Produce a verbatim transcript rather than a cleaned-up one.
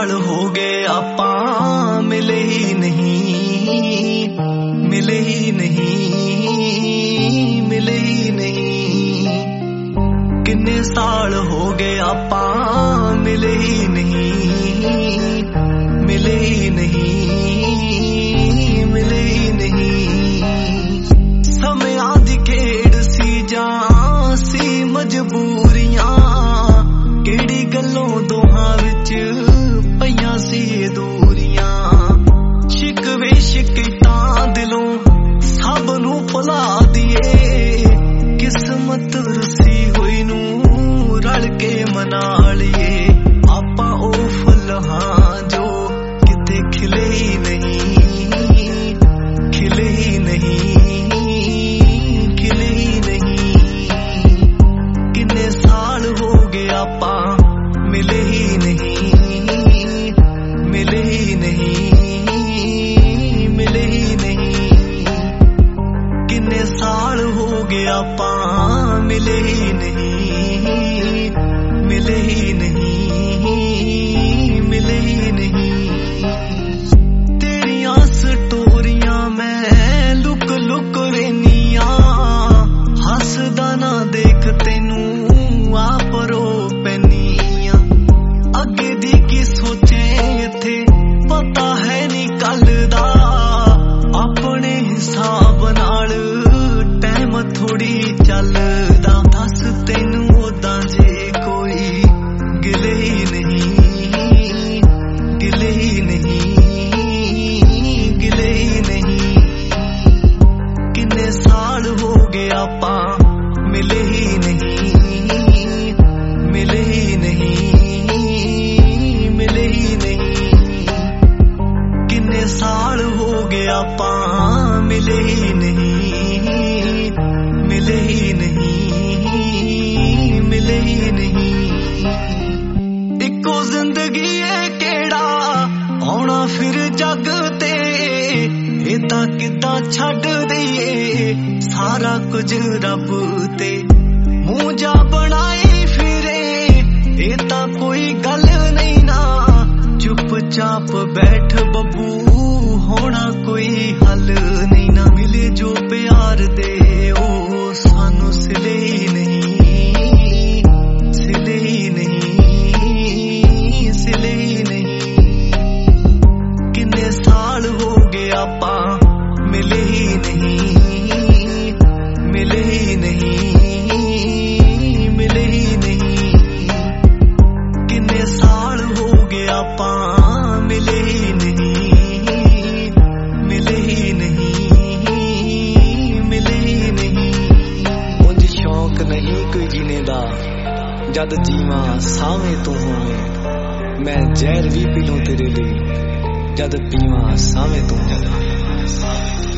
साल हो गए आपां मिले ही नहीं, मिले ही नहीं, मिले ही नहीं। किन्ने साल हो गए आपां मिले ही नहीं, मिले ही नहीं, मिले ही नहीं। समयां दी खेड़ सी जां सी मजबूरियां, केड़ी गल्लों दोहां विच पईयां सी दूरियां। शिकवे शिकैतां दिलों सब नूं भुला दिए, किस्मत रुसी होई नूं रल के मना लिए। आपां ओ फुल हां जो किते खिले ही नहीं, खिले ही नहीं, खिले ही नहीं। किन्ने साल हो गए आपां मिले ही नहीं, मिले ही नहीं, मिले ही नहीं। किन्ने साल हो गए आपां मिले ही नहीं, मिले ही नहीं, मिले ही नहीं। तेरियां स्टोरियां मैं लुक लुक रहनियां, हसदा ना देख तैनू आप रो पैनियां। अगे दी की सोचे इत्थे पता है नी कल दा, अपने हिसाब नाल टाइम थोड़ी चलदा। दस तैनू ओदां जे कोई गिले ही नहीं, गिले ही नहीं, गिले ही नहीं। किन्ने साल हो गए आपां मिले ही नहीं, मिले ही नहीं, मिले ही नहीं। किन्ने साल हो गए आपां मिले ही नहीं, मिले ही नहीं, मिले ही नहीं। इको जिंदगी है केड़ा आउणा फिर जग ते, ए तां किदां छड्ड दईए सारा कुछ रब ते। मूंह जा बनाए फिरे ए तां कोई गल नहीं ना, चुपचाप बैठ बब्बू होना कोई हल नहीं ना। मिले जो प्यार दे ओ सानू सिले ही नहीं, सिले ही नहीं, सिले ही नहीं। किन्ने साल हो गए आपां मिले ही नहीं, मिले ही नहीं, मिले ही नहीं। किन्ने साल हो गए आपां मिले ही नहीं, मिले ही नहीं, मिले ही नहीं। उंज शौक नहीं कोई जीने दा, जद जीवा सावें तू होवे। मैं जहर भी पी लूं तेरे लिए, जद पीवा सावें तू होवे।